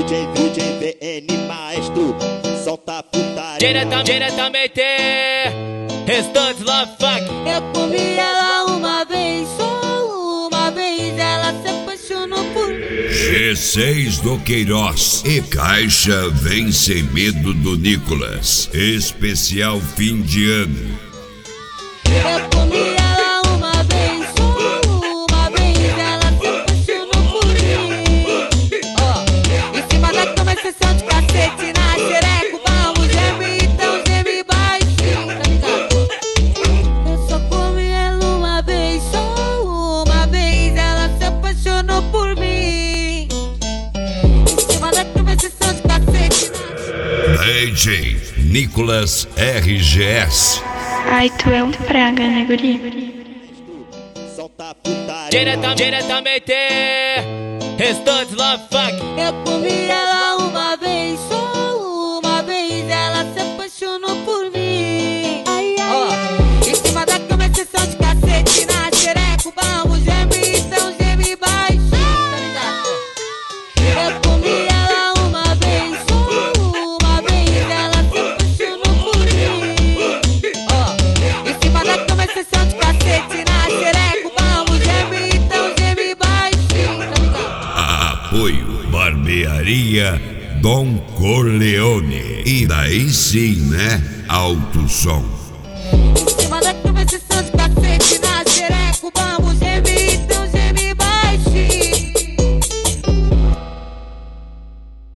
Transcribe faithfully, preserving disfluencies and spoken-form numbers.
J, J V N Maestro, solta a putaria. Diretam, diretamente, restantes love fuck. Eu comi ela uma vez, só uma vez, ela se apaixonou por mim. G seis do Queiroz e Caixa Vem Sem Medo do Nicolas. Especial fim de ano. Eu comi ela uma vez, só uma vez, ela se apaixonou por mim. Ó, em cima da cama, sessão de cacete na xereco, vamos geme, então geme baixinho, tá ligado? Eu só comi ela uma vez, só uma vez, ela se apaixonou por mim. Em cima da cama, sessão de cacete na D J Nicolas R G S. Ai, tu é um praga, né, guri? Solta a putaria. Diretam, diretamente, restantes love fuck. Eu comi ela uma vez, só uma vez, ela se apaixonou por mim. Ai, ai, ó, em cima da cama, sessão de cacete na xereco, vamos geme, então geme baixinho, tá ligado? Eu comi ela uma vez, só uma vez, ela se apaixonou por mim. Ó, em cima da cama, sessão de cacete na xereco, vamos geme, então geme baixinho, tá ligado? Apoio Barbearia Dom Corleone. E daí sim, né? Alto som. Em cima da cama, sessão de cacete na xereco, vamos geme.